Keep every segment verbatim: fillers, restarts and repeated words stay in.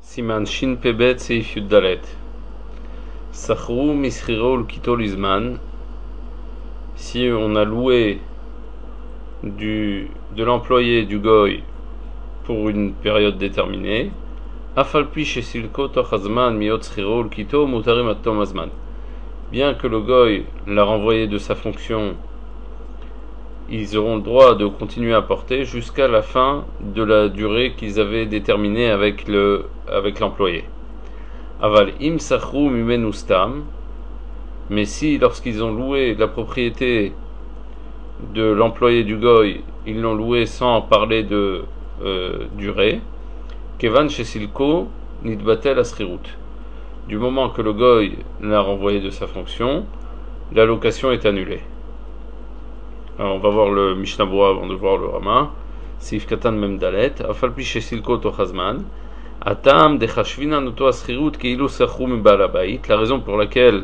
Siman Shin Pebet Seif Yuddalet. Sachrou Misriro L'Kito Lizman. Si on a loué du, de l'employé du goy pour une période déterminée, Afalpi Shesilko Tochazman Miot Sriro L'Kito Mutarim Atom Azman. Bien que le goy l'a renvoyé de sa fonction, ils auront le droit de continuer à porter jusqu'à la fin de la durée qu'ils avaient déterminée avec le avec l'employé. Aval im sachru mimenu stam, mais si lorsqu'ils ont loué la propriété de l'employé du goy, ils l'ont loué sans parler de euh, durée, kevan shesilko nitbatel asrirut. Du moment que le goy l'a renvoyé de sa fonction, la location est annulée. Alors on va voir le Mishnah Berurah avant de voir le Rama. Seif Katan Mem Dalet. Afalpi shesilko tochazman. Atam dechashvina noto asrirut keilu sachru mibal habayit. La raison pour laquelle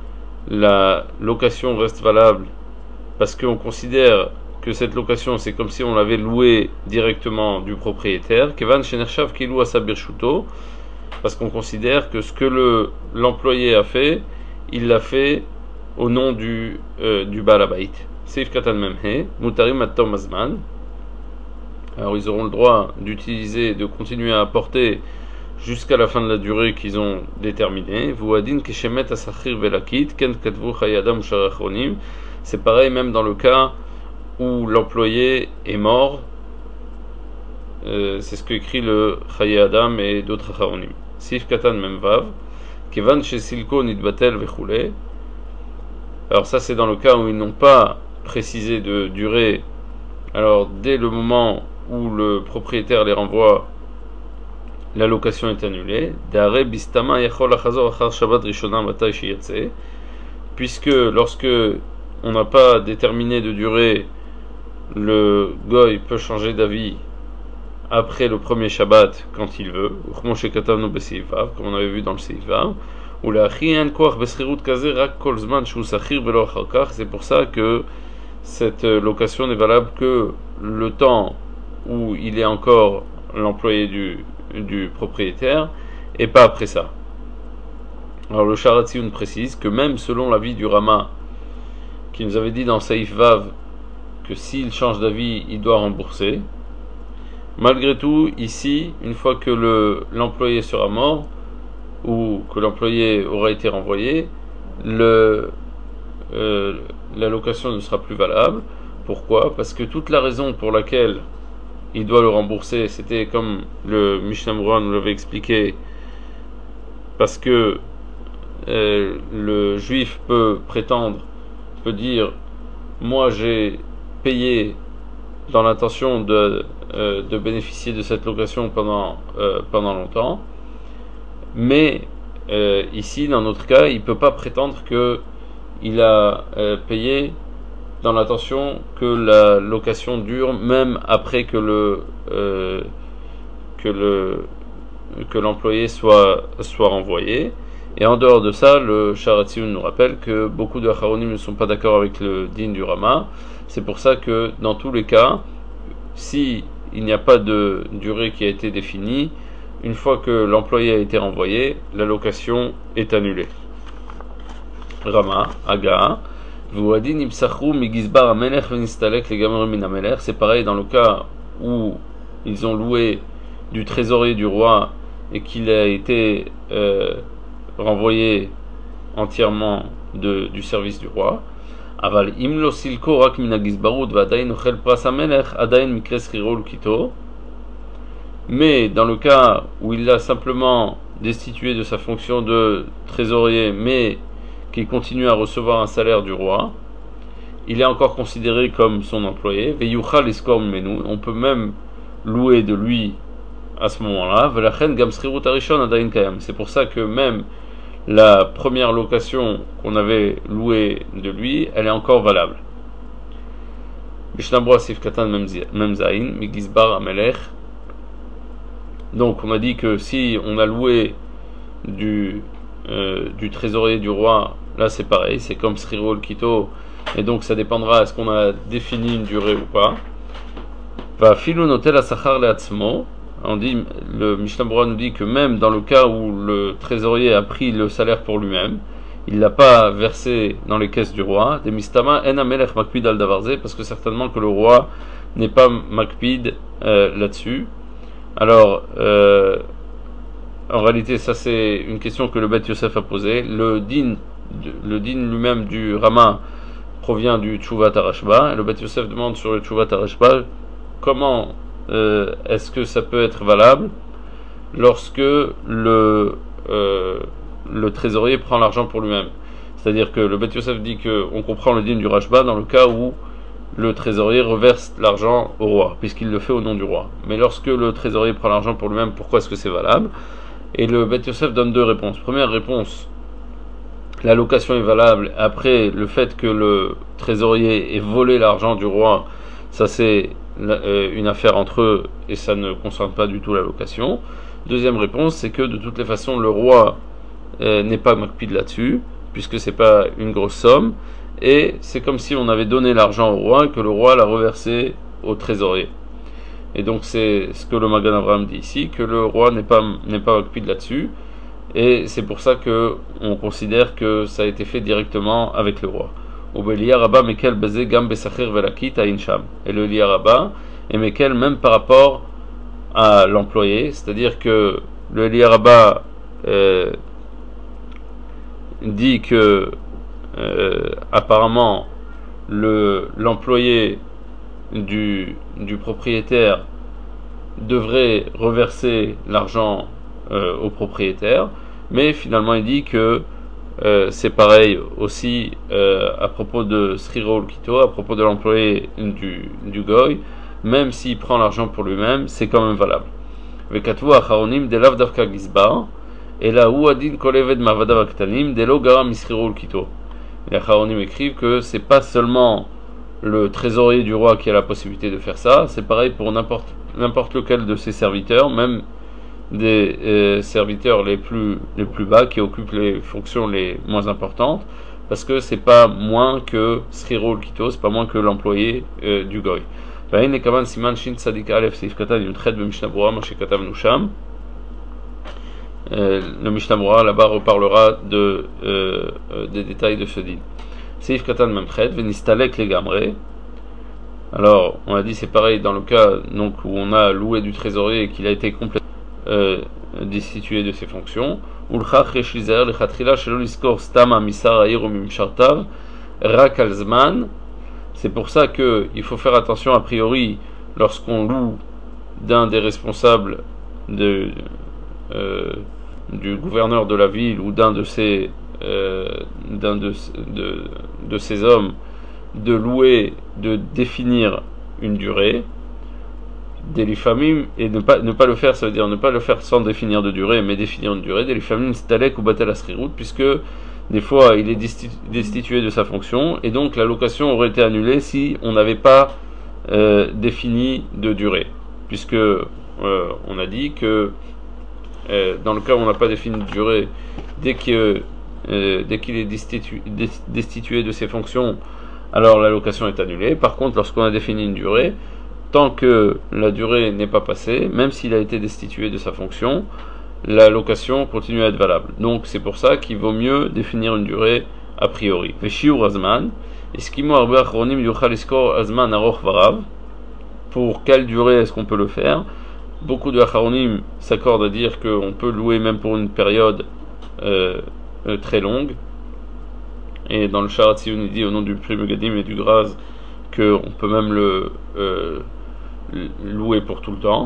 la location reste valable, parce qu'on considère que cette location c'est comme si on l'avait loué directement du propriétaire. Kevan shenershav keilu asa birshuto. Parce qu'on considère que ce que le l'employé a fait, il l'a fait au nom du euh, du Baal Habayit. Seif Katan Memhe, Mutarim Atom Azman. Alors ils auront le droit d'utiliser, de continuer à apporter jusqu'à la fin de la durée qu'ils ont déterminée. Vuadin Keshemet Asachir Velakit, Ken Katvu Chayadam Sharachonim. C'est pareil même dans le cas où l'employé est mort. Euh, c'est ce que écrit le Chayadam et d'autres Acharonim. Seif Katan Memvav, Kevan Shesilko Nidbatel Vechule. Alors ça c'est dans le cas où ils n'ont pas précisé de durée. Alors dès le moment où le propriétaire les renvoie, la location est annulée. Dare bistama yachol achazor achar shabbat rishona matay sheyatze. Puisque lorsque on n'a pas déterminé de durée, le goy peut changer d'avis après le premier Shabbat quand il veut. Comme on avait vu dans le Seivav. C'est pour ça que cette location n'est valable que le temps où il est encore l'employé du, du propriétaire et pas après ça. Alors le Sharatziun précise que même selon l'avis du Rama, qui nous avait dit dans Seif Vav que s'il change d'avis, il doit rembourser. Malgré tout, ici, une fois que le, l'employé sera mort, ou que l'employé aura été renvoyé, le, euh, la location ne sera plus valable. Pourquoi ? Parce que toute la raison pour laquelle il doit le rembourser, c'était comme le Mishnah Berurah nous l'avait expliqué, parce que euh, le juif peut prétendre, peut dire, moi j'ai payé dans l'intention de, euh, de bénéficier de cette location pendant, euh, pendant longtemps, mais euh, ici, dans notre cas, il ne peut pas prétendre qu'il a euh, payé dans l'intention que la location dure, même après que le euh, que le que l'employé soit soit renvoyé. Et en dehors de ça, le Sharatziun nous rappelle que beaucoup de Acharonim ne sont pas d'accord avec le din du Rama. C'est pour ça que dans tous les cas, si il n'y a pas de durée qui a été définie, une fois que l'employé a été renvoyé, la location est annulée. Rama, Aga, c'est pareil dans le cas où ils ont loué du trésorier du roi et qu'il a été euh, renvoyé entièrement de, du service du roi. Aval imlo silko rak min hagizbarut vadayin ochel pras hamelech adayin mikre sriro l'kito. Mais dans le cas où il l'a simplement destitué de sa fonction de trésorier, mais qu'il continue à recevoir un salaire du roi, il est encore considéré comme son employé. Veyuchal iskor mimenu. On peut même louer de lui à ce moment-là. Velachen gam srirut harishon adayin kayam. C'est pour ça que même la première location qu'on avait louée de lui, elle est encore valable. Mishnah Berurah Seif Katan Mem Zayin Migizbar Amelech. Donc on a dit que si on a loué du, euh, du trésorier du roi, là c'est pareil, c'est comme Sriro L'Kito, et donc ça dépendra est-ce qu'on a défini une durée ou pas. Va filu notel asachar leatzmo, on dit, le Mishnah Berurah nous dit que même dans le cas où le trésorier a pris le salaire pour lui-même, il l'a pas versé dans les caisses du roi, des mistama en amelech makpid al davarze, parce que certainement que le roi n'est pas makpid euh, là-dessus. Alors, euh, en réalité, ça c'est une question que le Beth Yosef a posée. Le din, le din lui-même du Rama provient du Tchouvat Arashba, et le Beth Yosef demande sur le Tchouvat Arashba comment euh, est-ce que ça peut être valable lorsque le euh, le trésorier prend l'argent pour lui-même. C'est-à-dire que le Beth Yosef dit qu'on comprend le din du Rashba dans le cas où le trésorier reverse l'argent au roi, puisqu'il le fait au nom du roi. Mais lorsque le trésorier prend l'argent pour lui-même, pourquoi est-ce que c'est valable? Et le Beth Yosef donne deux réponses. Première réponse, la location est valable. Après, le fait que le trésorier ait volé l'argent du roi, ça c'est une affaire entre eux et ça ne concerne pas du tout la location. Deuxième réponse, c'est que de toutes les façons, le roi euh, n'est pas makpid là-dessus, puisque c'est pas une grosse somme, et c'est comme si on avait donné l'argent au roi et que le roi l'a reversé au trésorier. Et donc c'est ce que le Magan Avraham dit ici, que le roi n'est pas n'est pas makpid là-dessus, et c'est pour ça que on considère que ça a été fait directement avec le roi. Et le Liaraba et Mekel même par rapport à l'employé, c'est-à-dire que le Liaraba euh, dit que euh, apparemment le l'employé du du propriétaire devrait reverser l'argent euh, au propriétaire, mais finalement il dit que euh, c'est pareil aussi euh, à propos de Sriro Kito, à propos de l'employé du du goy, même s'il prend l'argent pour lui-même, c'est quand même valable. Vekatvu acharonim de lav davka gizbar, et là où adin koleved mavadav aktanim de lo garam Sriro Kito. Les acharonim écrivent que c'est pas seulement le trésorier du roi qui a la possibilité de faire ça, c'est pareil pour n'importe n'importe lequel de ses serviteurs, même des euh, serviteurs les plus les plus bas qui occupent les fonctions les moins importantes, parce que c'est pas moins que Sriro Kito, c'est pas moins que l'employé euh, du goy. והנה כמובן סימן שין צדיק א' סעיף קטן י"ח במשנה ברורה, מה שכתבנו שם. Le Mishnah Berurah là-bas reparlera de, euh, des détails de ce din. Seif Katan Memchet, Venistalek Legamre. Alors, on a dit c'est pareil dans le cas donc, où on a loué du trésorier et qu'il a été complètement euh, destitué de ses fonctions. Ulchach Reshizer, Lechatrila, Sheloliskor, Stama, Misar, Aïr, Mimshartav, Rakalzman. C'est pour ça qu'il faut faire attention a priori lorsqu'on loue d'un des responsables de, euh, du gouverneur de la ville ou d'un de ses euh, d'un de, de, de ces hommes de louer, de définir une durée d'elifamim, et ne pas, ne pas le faire, ça veut dire ne pas le faire sans définir de durée, mais définir une durée d'elifamim stalek ou batel asrirout, puisque des fois il est destitué de sa fonction et donc la location aurait été annulée si on n'avait pas euh, défini de durée, puisque euh, on a dit que euh, dans le cas où on n'a pas défini de durée, dès que Euh, dès qu'il est destitué, destitué de ses fonctions, alors la location est annulée. Par contre, lorsqu'on a défini une durée, tant que la durée n'est pas passée, même s'il a été destitué de sa fonction, la location continue à être valable. Donc c'est pour ça qu'il vaut mieux définir une durée a priori. Veshiur azman, eskimo arbe achronim yuchal iskor azman aroch varav. Pour quelle durée est-ce qu'on peut le faire? Beaucoup de achronim s'accordent à dire qu'on peut louer même pour une période euh, Euh, très longue, et dans le Sharat Tziyun il dit au nom du Pri Megadim et du Graz qu'on peut même le euh, louer pour tout le temps.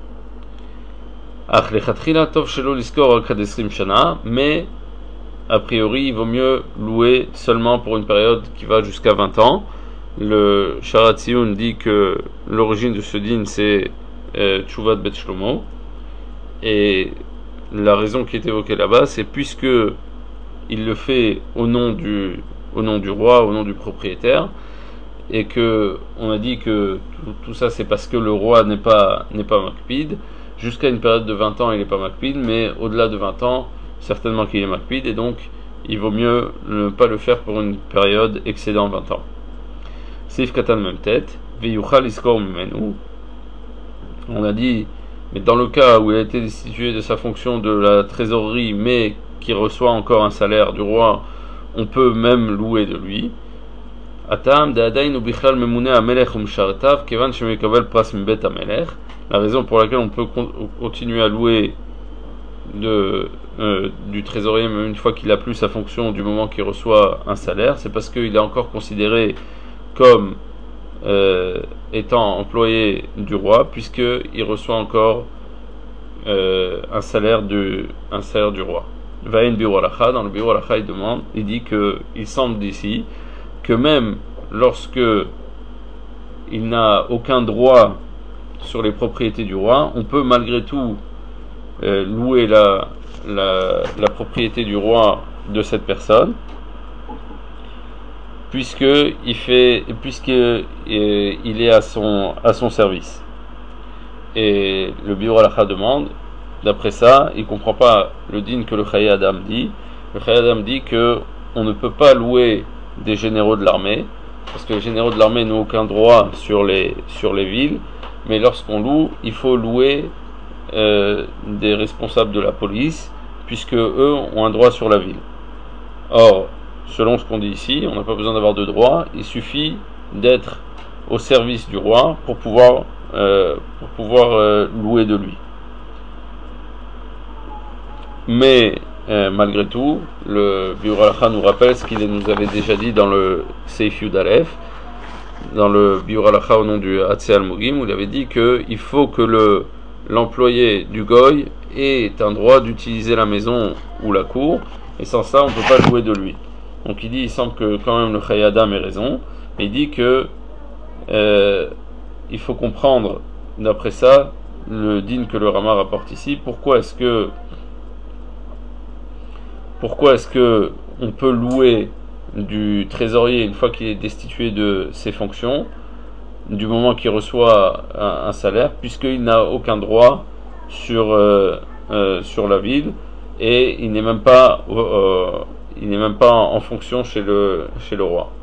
Mais a priori il vaut mieux louer seulement pour une période qui va jusqu'à vingt ans. Le Sharat Tziyun dit que l'origine de ce din c'est Tchouvat Bet Shlomo, et la raison qui est évoquée là-bas c'est puisque il le fait au nom du au nom du roi, au nom du propriétaire, et que on a dit que tout, tout ça c'est parce que le roi n'est pas n'est pas makpid. Jusqu'à une période de vingt ans il n'est pas makpid, mais au-delà de vingt ans certainement qu'il est makpid, et donc il vaut mieux ne pas le faire pour une période excédant vingt ans. Seif Katan même tête, Veyuchal iskor mimenu. On a dit Mais dans le cas où il a été destitué de sa fonction de la trésorerie, mais qui reçoit encore un salaire du roi, on peut même louer de lui. Atam de'adain ubichlal memune hamelech umshartav kevan shemekavel pras mibet hamelech. La raison pour laquelle on peut continuer à louer de, euh, du trésorier même une fois qu'il a plus sa fonction du moment qu'il reçoit un salaire, c'est parce qu'il est encore considéré comme euh, étant employé du roi, puisqu'il reçoit encore euh, un salaire du un salaire du roi. Vaïn Biur Halacha, dans le Biur Halacha, il demande, il dit que il semble d'ici que même lorsque il n'a aucun droit sur les propriétés du roi, on peut malgré tout euh, louer la, la, la propriété du roi de cette personne, puisque il fait, puisque euh, il est à son à son service. Et le Biur Halacha demande, d'après ça, il comprend pas le din que le Chaye Adam dit. Le Chaye Adam dit que on ne peut pas louer des généraux de l'armée, parce que les généraux de l'armée n'ont aucun droit sur les sur les villes, mais lorsqu'on loue, il faut louer euh, des responsables de la police, puisque eux ont un droit sur la ville. Or, selon ce qu'on dit ici, on n'a pas besoin d'avoir de droit, il suffit d'être au service du roi pour pouvoir euh, pour pouvoir euh, louer de lui. Mais euh, malgré tout, le Biur Halacha nous rappelle ce qu'il nous avait déjà dit dans le Seif Yud Aleph, dans le Biur Halacha au nom du Hatzé Almogim, où il avait dit qu'il faut que le l'employé du Goy ait un droit d'utiliser la maison ou la cour, et sans ça on ne peut pas louer de lui. Donc il dit, il semble que quand même le Chaye Adam ait raison, mais il dit que euh, il faut comprendre d'après ça le din que le Rama rapporte ici. Pourquoi est-ce que Pourquoi est-ce que on peut louer du trésorier une fois qu'il est destitué de ses fonctions, du moment qu'il reçoit un, un salaire, puisqu'il n'a aucun droit sur euh, euh, sur la ville, et il n'est même pas euh, il n'est même pas en, en fonction chez le chez le roi.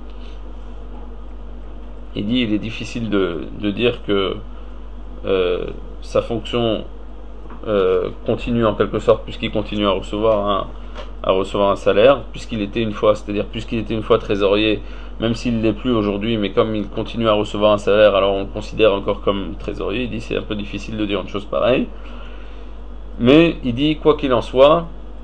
Il dit il est difficile de, de dire que euh, sa fonction euh, continue en quelque sorte, puisqu'il continue à recevoir un à recevoir un salaire, puisqu'il était une fois, c'est-à-dire puisqu'il était une fois trésorier, même s'il ne l'est plus aujourd'hui, mais comme il continue à recevoir un salaire, alors on le considère encore comme trésorier. Il dit c'est un peu difficile de dire une chose pareille, mais il dit quoi qu'il en soit,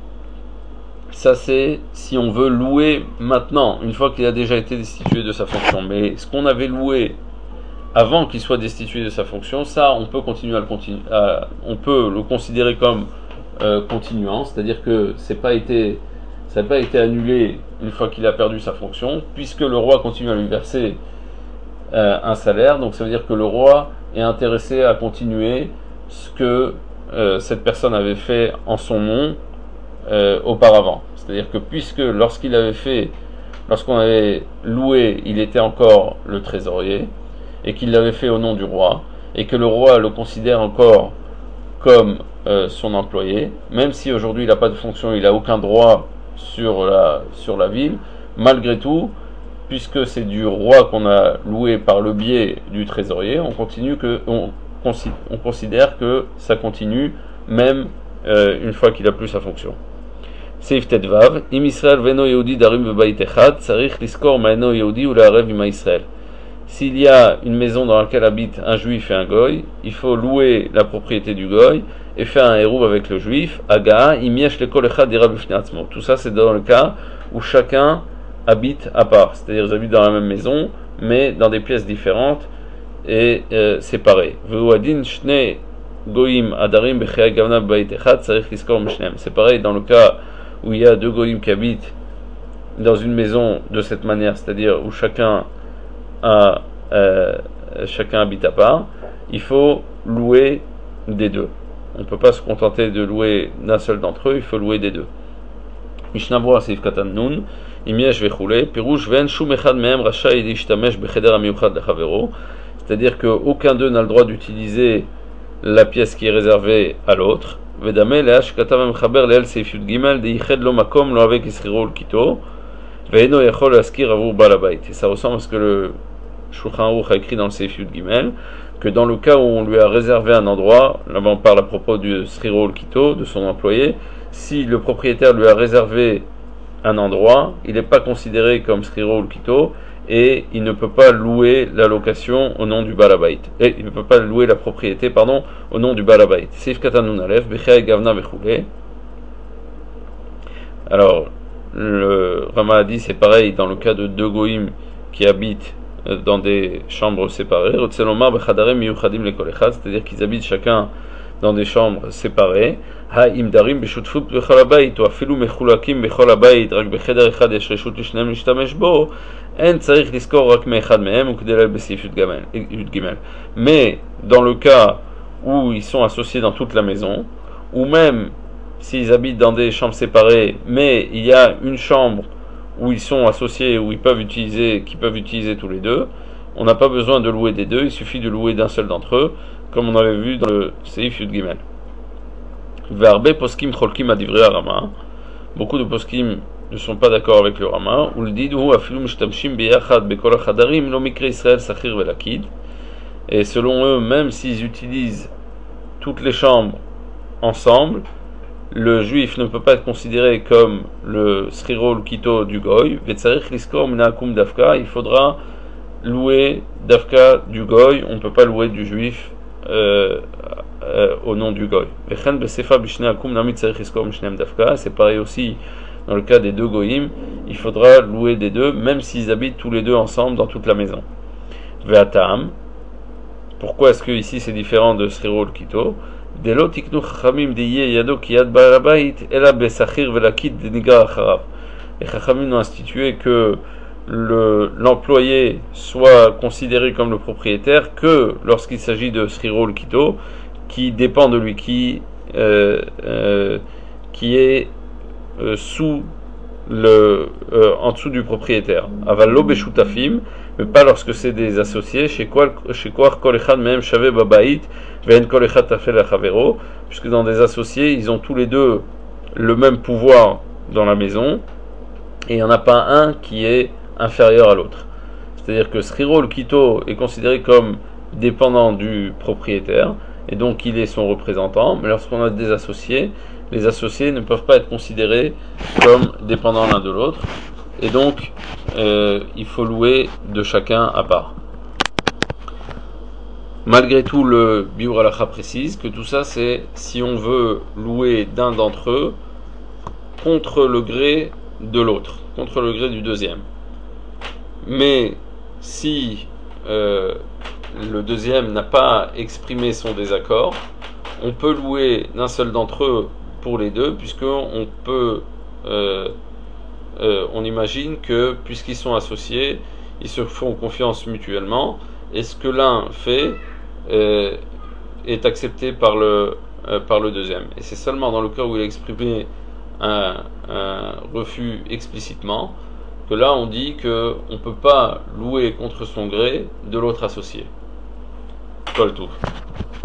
ça c'est si on veut louer maintenant, une fois qu'il a déjà été destitué de sa fonction. Mais ce qu'on avait loué avant qu'il soit destitué de sa fonction, ça on peut continuer à le continuer, à, on peut le considérer comme Euh, continuant, c'est-à-dire que c'est pas été, ça n'a pas été annulé une fois qu'il a perdu sa fonction, puisque le roi continue à lui verser euh, un salaire. Donc ça veut dire que le roi est intéressé à continuer ce que euh, cette personne avait fait en son nom euh, auparavant. C'est-à-dire que puisque lorsqu'il avait fait, lorsqu'on avait loué, il était encore le trésorier, et qu'il l'avait fait au nom du roi, et que le roi le considère encore comme euh, son employé, même si aujourd'hui il n'a pas de fonction, il n'a aucun droit sur la, sur la ville, malgré tout, puisque c'est du roi qu'on a loué par le biais du trésorier, on continue que on, on considère que ça continue même euh, une fois qu'il a plus sa fonction. Seif Tedvav, Im Israël veno Yehudi darim bebayit echad, tzarich liskor ma'eno Yehudi ou la'arev ima Israël. S'il y a une maison dans laquelle habite un juif et un goy, il faut louer la propriété du goy et faire un hérouv avec le juif. Aga, imiesh lekol echad dira b'fnei atzmo. Tout ça, c'est dans le cas où chacun habite à part, c'est-à-dire ils habitent dans la même maison, mais dans des pièces différentes et euh, séparées. V'uadin shnei goyim adarim b'chei gavna b'bayit echad tzarich liskor mishneim. C'est pareil dans le cas où il y a deux goyim qui habitent dans une maison de cette manière, c'est-à-dire où chacun À, euh, chacun habite à part, il faut louer des deux. On ne peut pas se contenter de louer d'un seul d'entre eux, il faut louer des deux. Mishnah Seif Katan Nun, Imiesh Vechule, Pirouche Ven Shum Echad Mehem Rachaï Lishtamesh Becheder Amiyuchad Lechavero, c'est-à-dire qu'aucun d'eux n'a le droit d'utiliser la pièce qui est réservée à l'autre. Vedame Leash Katav Mechaber Leel Seif Yud Gimel Deiched Lo Makom Lo Avek Isriro L'Kito Veino Yachol Askir Avur Balabait. Et ça ressemble à ce que le Shulchan Aruch a écrit dans le Seif Yud Gimel, que dans le cas où on lui a réservé un endroit, là on parle à propos du Sriro Kito, de son employé, si le propriétaire lui a réservé un endroit, il n'est pas considéré comme Sriro Kito, et il ne peut pas louer la location au nom du Balabait. Et il ne peut pas louer la propriété, pardon, au nom du Balabait. Seif Katanun Alef, Bechai Gavna Bechoulé. Alors, le Rama a dit c'est pareil dans le cas de deux goïms qui habitent dans des chambres séparées. C'est-à-dire qu'ils habitent chacun dans des chambres séparées. Ha'im darim beshutfut bechol habayit ou afilu mechulakim bechol habayit rak becheder echad yesh reshut lishneim lishtamesh bo en tzarich liskor rak me'echad mehem ou k'delal besif yud gimel. Mais dans le cas où ils sont associés dans toute la maison, ou même s'ils habitent dans des chambres séparées, mais il y a une chambre où ils sont associés, où ils peuvent utiliser, qu'ils peuvent utiliser tous les deux, on n'a pas besoin de louer des deux, il suffit de louer d'un seul d'entre eux, comme on avait vu dans le Seif Yud Gimel. Verbe poskim cholkim adivri Rama. Beaucoup de poskim ne sont pas d'accord avec le Rama. Ou le dit ou afilu mishtamshim biyachad bekol hachadarim lo mikre Israël sachir velakid. Et selon eux, même s'ils utilisent toutes les chambres ensemble, le juif ne peut pas être considéré comme le sriro kito du goy. Vetzarich liskor minakum dafka. Il faudra louer dafka du goy. On ne peut pas louer du juif euh, euh, au nom du goy. Vechen besefa bishne akum namit tzarich liskor mishneem dafka. C'est pareil aussi dans le cas des deux goyim. Il faudra louer des deux, même s'ils habitent tous les deux ensemble dans toute la maison. Ve'atam. Pourquoi est-ce que ici c'est différent de sriro kito? Les Chachamim ont institué que le, l'employé soit considéré comme le propriétaire que lorsqu'il s'agit de Sriro Kito, qui dépend de lui, qui, euh, euh, qui est euh, sous le, euh, en dessous du propriétaire. Aval beshutafim, mais pas lorsque c'est des associés. Chez quoi kol echad mehem shaveh babait ve'en kol echad tafel achavero, puisque dans des associés, ils ont tous les deux le même pouvoir dans la maison, et il n'y en a pas un qui est inférieur à l'autre. C'est-à-dire que Sriro le Kito est considéré comme dépendant du propriétaire, et donc il est son représentant, mais lorsqu'on a des associés, les associés ne peuvent pas être considérés comme dépendants l'un de l'autre, et donc euh, il faut louer de chacun à part. Malgré tout, le Biur Halacha précise que tout ça c'est si on veut louer d'un d'entre eux contre le gré de l'autre, contre le gré du deuxième. Mais si euh, le deuxième n'a pas exprimé son désaccord, on peut louer d'un seul d'entre eux pour les deux, puisqu'on peut, euh, euh, on imagine que puisqu'ils sont associés, ils se font confiance mutuellement, et ce que l'un fait euh, est accepté par le euh, par le deuxième. Et c'est seulement dans le cas où il a exprimé un, un refus explicitement que là on dit que on peut pas louer contre son gré de l'autre associé. Pas le tout.